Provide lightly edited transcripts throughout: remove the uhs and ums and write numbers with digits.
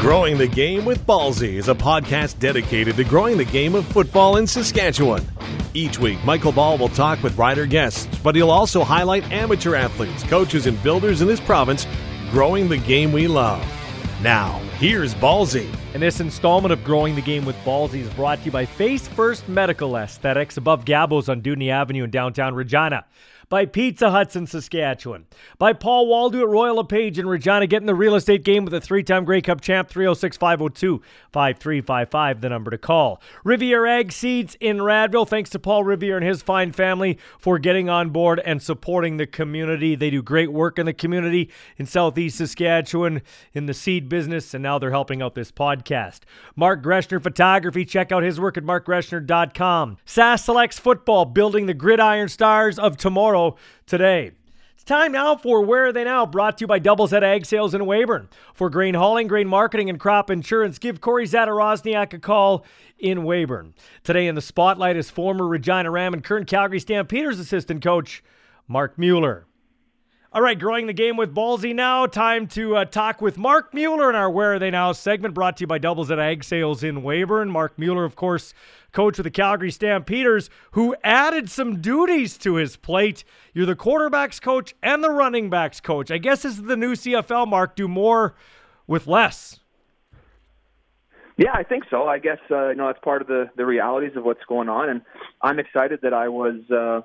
Growing the Game with Ballsy is a podcast dedicated to growing the game of football in Saskatchewan. Each week, Michael Ball will talk with rider guests, but he'll also highlight amateur athletes, coaches, and builders in this province growing the game we love. Now, here's Ballsy. And this installment of Growing the Game with Ballsy is brought to you by Face First Medical Aesthetics above Gabos on Dewdney Avenue in downtown Regina. By Pizza Huts in Saskatchewan. By Paul Waldo at Royal LePage in Regina, getting the real estate game with a three-time Grey Cup champ, 306-502-5355, the number to call. Riviere Ag Seeds in Radville. Thanks to Paul Riviere and his fine family for getting on board and supporting the community. They do great work in the community in Southeast Saskatchewan in the seed business, and now they're helping out this podcast. Mark Greshner Photography. Check out his work at markgreshner.com. SAS Selects Football, building the gridiron stars of tomorrow. Today. It's time now for Where Are They Now? Brought to you by Double Z Ag Sales in Weyburn. For grain hauling, grain marketing, and crop insurance, give Corey Zadarozniak a call in Weyburn. Today in the spotlight is former Regina Ram and current Calgary Stampeders assistant coach Mark Mueller. All right, Growing the Game with Ballsy now. Time to talk with Mark Mueller in our Where Are They Now segment, brought to you by Double Z Ag Sales in Weyburn. Mark Mueller, of course, coach of the Calgary Stampeders, who added some duties to his plate. You're the quarterbacks coach and the running backs coach. I guess this is the new CFL, Mark. Do more with less. Yeah, I think so. I guess, that's part of the realities of what's going on. And I'm excited that I was,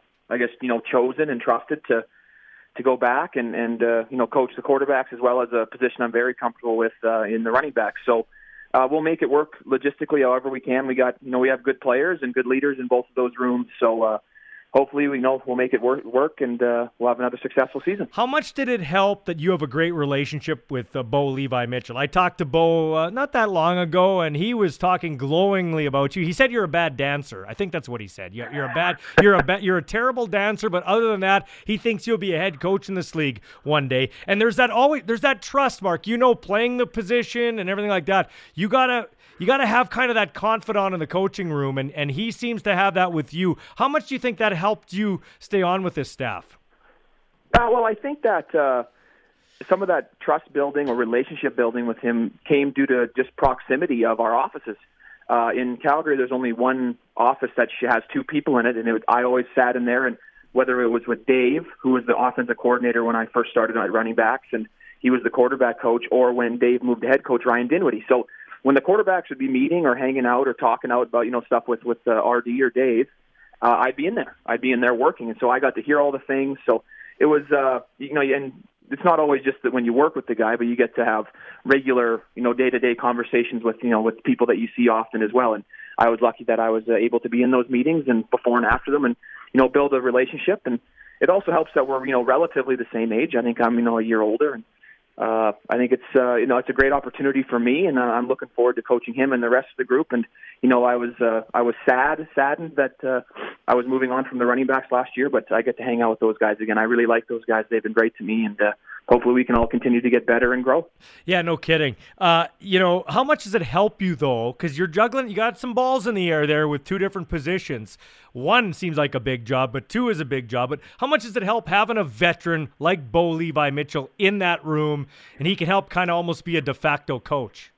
chosen and trusted to go back and coach the quarterbacks, as well as a position I'm very comfortable with in the running backs. So we'll make it work logistically however we can. We have good players and good leaders in both of those rooms. So hopefully we'll make it work and we'll have another successful season. How much did it help that you have a great relationship with Bo Levi Mitchell? I talked to Bo not that long ago, and he was talking glowingly about you. He said you're a bad dancer. I think that's what he said. You're a terrible dancer, but other than that, he thinks you'll be a head coach in this league one day. And there's that trust, Mark. Playing the position and everything like that. You gotta have kind of that confidant in the coaching room, and he seems to have that with you. How much do you think that helped you stay on with this staff? Well, I think that some of that trust building or relationship building with him came due to just proximity of our offices. In Calgary, there's only one office that has two people in it, and I always sat in there, and whether it was with Dave, who was the offensive coordinator when I first started at running backs, and he was the quarterback coach, or when Dave moved to head coach, Ryan Dinwiddie. So when the quarterbacks would be meeting or hanging out or talking out about stuff with RD or Dave, I'd be in there. I'd be in there working, and so I got to hear all the things. So it was and it's not always just that when you work with the guy, but you get to have regular day-to-day conversations with with people that you see often as well. And I was lucky that I was able to be in those meetings and before and after them, and build a relationship. And it also helps that we're relatively the same age. I think I'm a year older, and I think it's it's a great opportunity for me, and I'm looking forward to coaching him and the rest of the group. And I was saddened that I was moving on from the running backs last year, but I get to hang out with those guys again. I really like those guys; they've been great to me, and hopefully we can all continue to get better and grow. Yeah, no kidding. How much does it help you though? Because you're juggling, you got some balls in the air there with two different positions. One seems like a big job, but two is a big job. But how much does it help having a veteran like Bo Levi Mitchell in that room, and he can help kind of almost be a de facto coach?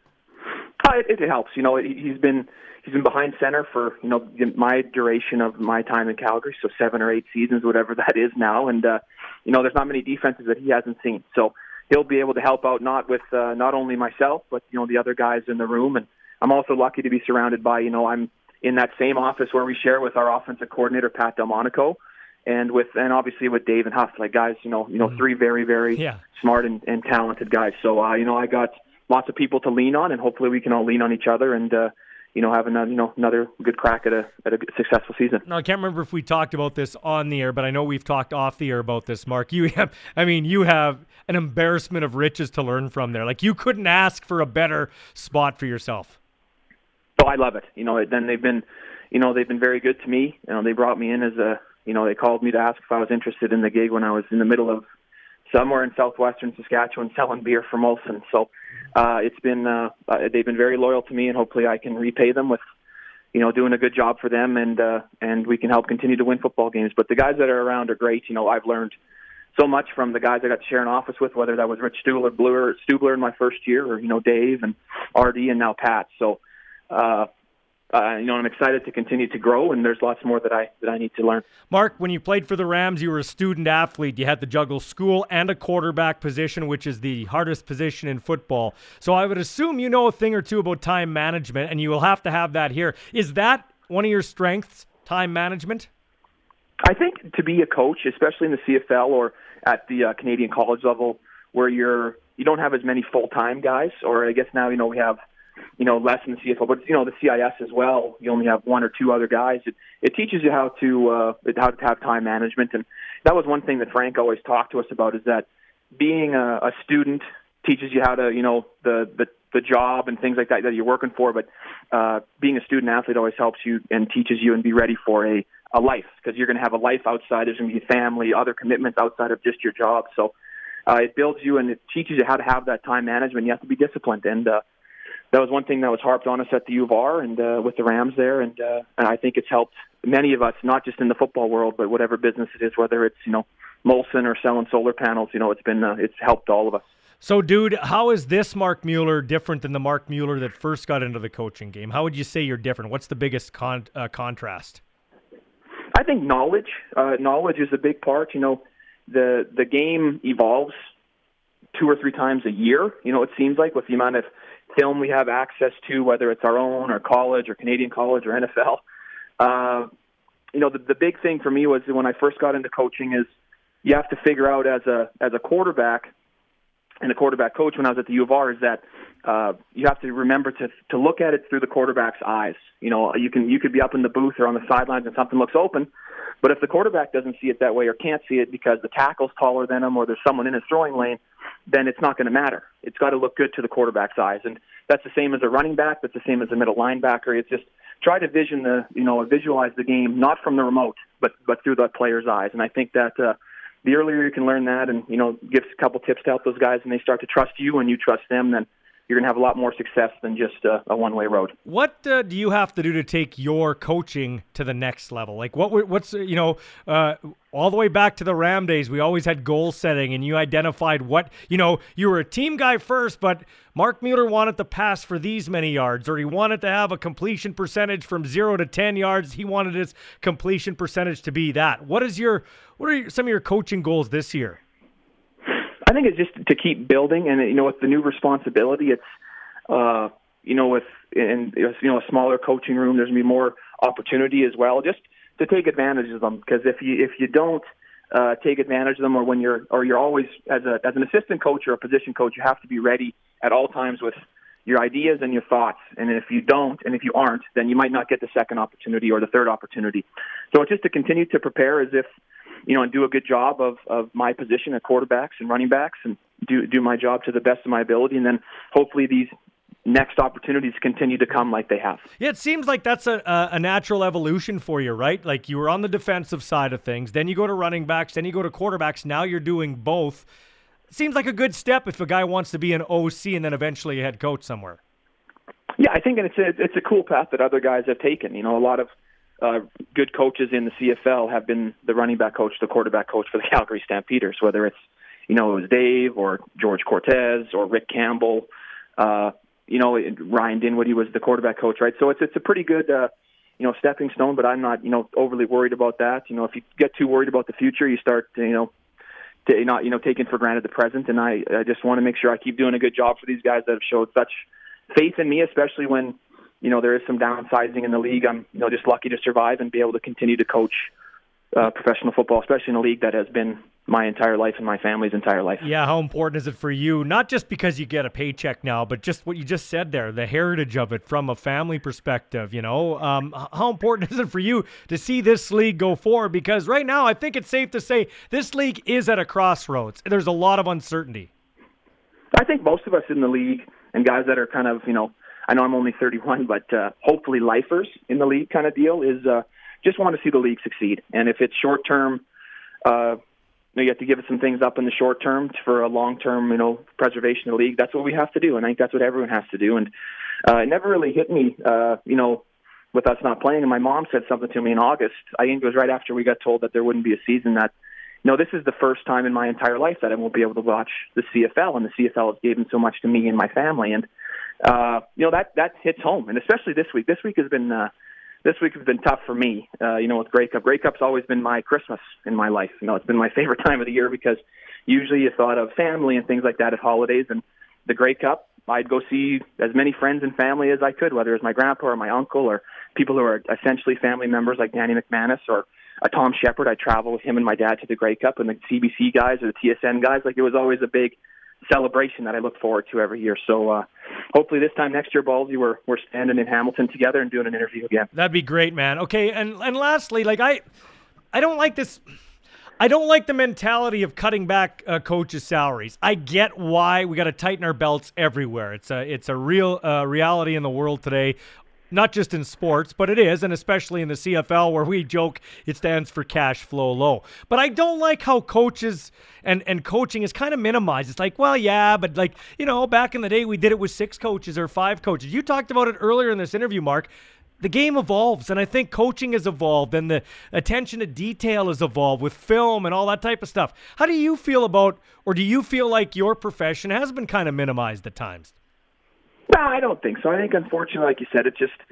It helps. He's been behind center for my duration of my time in Calgary, so 7 or 8 seasons, whatever that is now. And there's not many defenses that he hasn't seen, so he'll be able to help out not only myself, but the other guys in the room. And I'm also lucky to be surrounded by I'm in that same office where we share with our offensive coordinator Pat Delmonico, and obviously with Dave and Huff, like guys, three very, very smart and talented guys. So I got lots of people to lean on, and hopefully we can all lean on each other and have another good crack at a successful season. No, I can't remember if we talked about this on the air, but I know we've talked off the air about this, Mark. You have an embarrassment of riches to learn from there. Like, you couldn't ask for a better spot for yourself. Oh, I love it. Then they've been very good to me. They brought me in as they called me to ask if I was interested in the gig when I was in the middle of somewhere in southwestern Saskatchewan selling beer for Molson. So it's been they've been very loyal to me, and hopefully I can repay them with doing a good job for them, and we can help continue to win football games. But the guys that are around are great. I've learned so much from the guys I got to share an office with, whether that was Rich Stubler in my first year, or Dave and RD and now Pat. So I'm excited to continue to grow, and there's lots more that I need to learn. Mark, when you played for the Rams, you were a student athlete. You had to juggle school and a quarterback position, which is the hardest position in football. So I would assume you know a thing or two about time management, and you will have to have that here. Is that one of your strengths, time management? I think to be a coach, especially in the CFL or at the Canadian college level, where you don't have as many full-time guys, or I guess now we have less in the CFL, but the CIS as well. You only have one or two other guys. It teaches you how to have time management, and that was one thing that Frank always talked to us about, is that being a student teaches you how to the job and things like that you're working for, but being a student athlete always helps you and teaches you and be ready for a life, because you're going to have a life outside. There's going to be family, other commitments outside of just your job. So it builds you and it teaches you how to have that time management. You have to be disciplined, and that was one thing that was harped on us at the U of R and with the Rams there, and I think it's helped many of us, not just in the football world, but whatever business it is, whether it's Molson or selling solar panels. It's helped all of us. So, dude, how is this Mark Mueller different than the Mark Mueller that first got into the coaching game? How would you say you're different? What's the biggest contrast? I think knowledge. Knowledge is a big part. The game evolves 2 or 3 times a year. It seems like, with the amount of film we have access to, whether it's our own or college or Canadian college or NFL. The big thing for me was when I first got into coaching is you have to figure out as a quarterback and a quarterback coach when I was at the U of R, is that you have to remember to look at it through the quarterback's eyes. You could be up in the booth or on the sidelines and something looks open, but if the quarterback doesn't see it that way or can't see it because the tackle's taller than him or there's someone in his throwing lane, then it's not going to matter. It's got to look good to the quarterback's eyes, and that's the same as a running back. That's the same as a middle linebacker. It's just try to visualize the game not from the remote, but through the player's eyes. And I think that the earlier you can learn that, and give a couple tips to help those guys, and they start to trust you and you trust them, then you're going to have a lot more success than just a one-way road. What do you have to do to take your coaching to the next level? Like what's all the way back to the Ram days, we always had goal setting, and you identified you were a team guy first, but Mark Mueller wanted to pass for these many yards, or he wanted to have a completion percentage from 0 to 10 yards. He wanted his completion percentage to be that. What are some of your coaching goals this year? I think it's just to keep building, and with the new responsibility, it's with a smaller coaching room, there's gonna be more opportunity as well, just to take advantage of them. Because if you don't take advantage of them, or you're always as an assistant coach or a position coach, you have to be ready at all times with your ideas and your thoughts. And if you don't, and if you aren't, then you might not get the second opportunity or the third opportunity. So it's just to continue to prepare as if. And do a good job of my position at quarterbacks and running backs, and do my job to the best of my ability. And then hopefully these next opportunities continue to come like they have. Yeah, it seems like that's a natural evolution for you, right? Like you were on the defensive side of things, then you go to running backs, then you go to quarterbacks. Now you're doing both. It seems like a good step if a guy wants to be an OC and then eventually a head coach somewhere. Yeah, I think it's a cool path that other guys have taken. A lot of good coaches in the CFL have been the running back coach, the quarterback coach for the Calgary Stampeders, whether it's, it was Dave or George Cortez or Rick Campbell, Ryan Dinwiddie was the quarterback coach, right? So it's a pretty good, stepping stone, but I'm not, overly worried about that. If you get too worried about the future, you start, taking for granted the present. And I just want to make sure I keep doing a good job for these guys that have showed such faith in me, especially when, there is some downsizing in the league. I'm, just lucky to survive and be able to continue to coach professional football, especially in a league that has been my entire life and my family's entire life. Yeah, how important is it for you, not just because you get a paycheck now, but just what you just said there, the heritage of it from a family perspective, how important is it for you to see this league go forward? Because right now, I think it's safe to say this league is at a crossroads. There's a lot of uncertainty. I think most of us in the league and guys that are kind of, I know I'm only 31, but hopefully lifers in the league kind of deal is just want to see the league succeed. And if it's short-term, you have to give it some things up in the short term for a long-term, preservation of the league. That's what we have to do, and I think that's what everyone has to do. And it never really hit me, with us not playing. And my mom said something to me in August. I think it was right after we got told that there wouldn't be a season that, this is the first time in my entire life that I won't be able to watch the CFL, and the CFL has given so much to me and my family. And, that hits home, and especially this week. This week has been tough for me, with Grey Cup. Grey Cup's always been my Christmas in my life. It's been my favorite time of the year because usually you thought of family and things like that at holidays, and the Grey Cup, I'd go see as many friends and family as I could, whether it's my grandpa or my uncle or people who are essentially family members like Danny McManus or Tom Shepard. I'd travel with him and my dad to the Grey Cup, and the CBC guys or the TSN guys. It was always a big celebration that I look forward to every year. So hopefully this time next year, Ballsy, we're standing in Hamilton together and doing an interview again. That'd be great, man. Okay, and lastly, I don't like this. I don't like the mentality of cutting back coaches' salaries. I get why we got to tighten our belts everywhere. It's a real reality in the world today. Not just in sports, but it is, and especially in the CFL where we joke it stands for cash flow low. But I don't like how coaches and coaching is kind of minimized. It's like, well, yeah, but back in the day we did it with 6 coaches or 5 coaches. You talked about it earlier in this interview, Mark. The game evolves, and I think coaching has evolved, and the attention to detail has evolved with film and all that type of stuff. How do you feel about, or do you feel like your profession has been kind of minimized at times? No, I don't think so. I think, unfortunately, like you said, it's just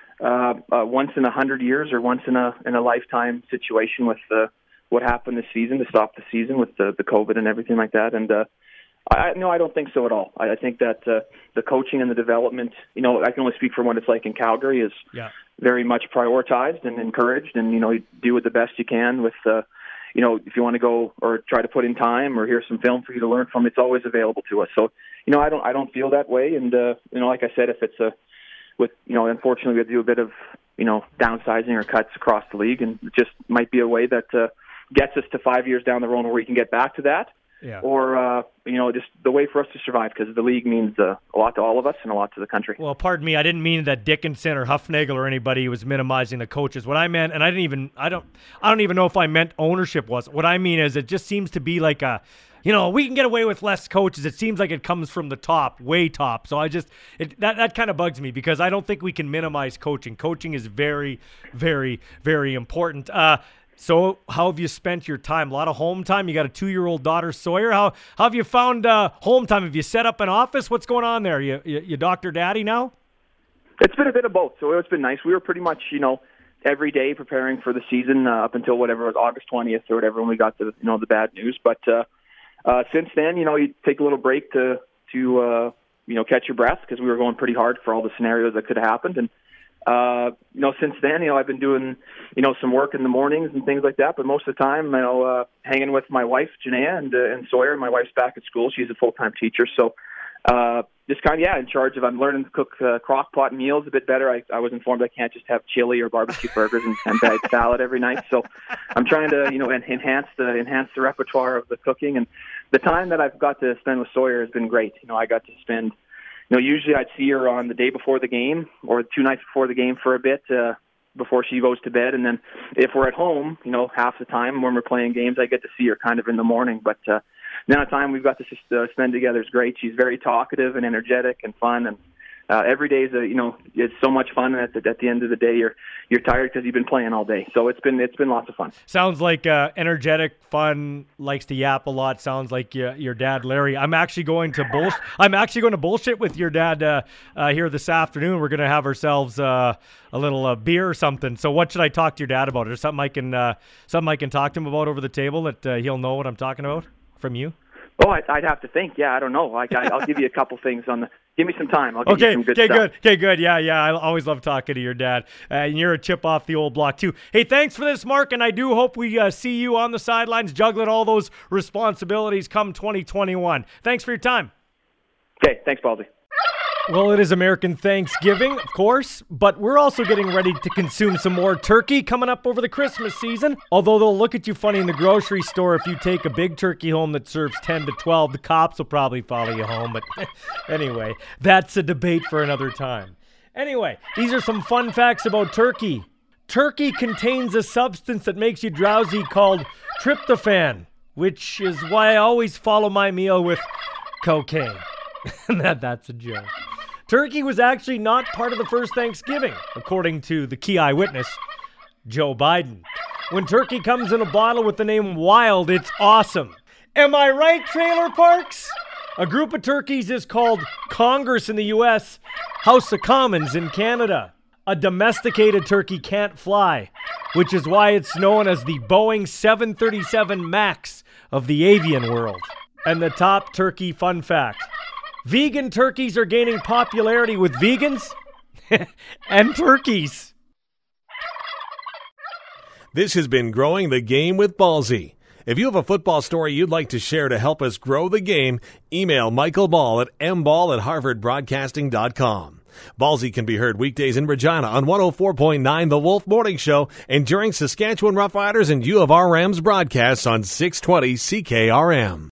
once in 100 years or once in a lifetime situation with what happened this season to stop the season with the COVID and everything like that. And I don't think so at all. I think that the coaching and the development, I can only speak for what it's like in Calgary, is very much prioritized and encouraged. And you do it the best you can with. If you want to go or try to put in time or hear some film for you to learn from, it's always available to us. So, I don't feel that way. And, like I said, if it's unfortunately we have to do a bit of, downsizing or cuts across the league, and it just might be a way that gets us to 5 years down the road where we can get back to that. Yeah. Or, just the way for us to survive, because the league means a lot to all of us and a lot to the country. Well, pardon me, I didn't mean that Dickinson or Huffnagel or anybody was minimizing the coaches. What I meant, and I don't even know if I meant ownership was. What I mean is it just seems to be like we can get away with less coaches. It seems like it comes from the top, way top. So that kind of bugs me because I don't think we can minimize coaching. Coaching is very, very, very important. So how have you spent your time? A lot of home time? You got a 2-year-old daughter, Sawyer. How have you found home time? Have you set up an office? What's going on there? You Dr. Daddy now? It's been a bit of both. So it's been nice. We were pretty much, every day preparing for the season up until whatever it was, August 20th or whatever, when we got the bad news. But since then, you take a little break to catch your breath, because we were going pretty hard for all the scenarios that could have happened. And since then, I've been doing, some work in the mornings and things like that. But most of the time, hanging with my wife, Janaea, and Sawyer. My wife's back at school. She's a full-time teacher. So just kind of, in charge of, I'm learning to cook crock pot meals a bit better. I was informed I can't just have chili or barbecue burgers and bag salad every night. So I'm trying to, enhance the repertoire of the cooking. And the time that I've got to spend with Sawyer has been great. I got to spend, usually I'd see her on the day before the game or 2 nights before the game for a bit before she goes to bed. And then if we're at home, half the time when we're playing games, I get to see her kind of in the morning. But the amount of time we've got to spend together is great. She's very talkative and energetic and fun. And every day is it's so much fun. And at the end of the day, you're tired because you've been playing all day. So it's been lots of fun. Sounds like energetic, fun, likes to yap a lot. Sounds like your dad, Larry. I'm actually going to bullshit with your dad here this afternoon. We're going to have ourselves a little beer or something. So what should I talk to your dad about? Is there something I can talk to him about over the table that he'll know what I'm talking about from you? Oh, I'd have to think. Yeah, I don't know. I'll give you a couple things on the. Give me some time. I'll give you some good stuff. Okay, good. Yeah. I always love talking to your dad. And you're a chip off the old block, too. Hey, thanks for this, Mark, and I do hope we see you on the sidelines juggling all those responsibilities come 2021. Thanks for your time. Okay, thanks, Baldy. Well, it is American Thanksgiving, of course, but we're also getting ready to consume some more turkey coming up over the Christmas season. Although they'll look at you funny in the grocery store if you take a big turkey home that serves 10 to 12. The cops will probably follow you home, but anyway, that's a debate for another time. Anyway, these are some fun facts about turkey. Turkey contains a substance that makes you drowsy called tryptophan, which is why I always follow my meal with cocaine. That's a joke. Turkey was actually not part of the first Thanksgiving, according to the key eyewitness, Joe Biden. When turkey comes in a bottle with the name Wild, it's awesome. Am I right, Trailer Parks? A group of turkeys is called Congress in the U.S., House of Commons in Canada. A domesticated turkey can't fly, which is why it's known as the Boeing 737 MAX of the avian world. And the top turkey fun fact: vegan turkeys are gaining popularity with vegans and turkeys. This has been Growing the Game with Ballsy. If you have a football story you'd like to share to help us grow the game, email Michael Ball at mball@harvardbroadcasting.com. Ballsy can be heard weekdays in Regina on 104.9 The Wolf Morning Show and during Saskatchewan Roughriders and U of R Rams broadcasts on 620 CKRM.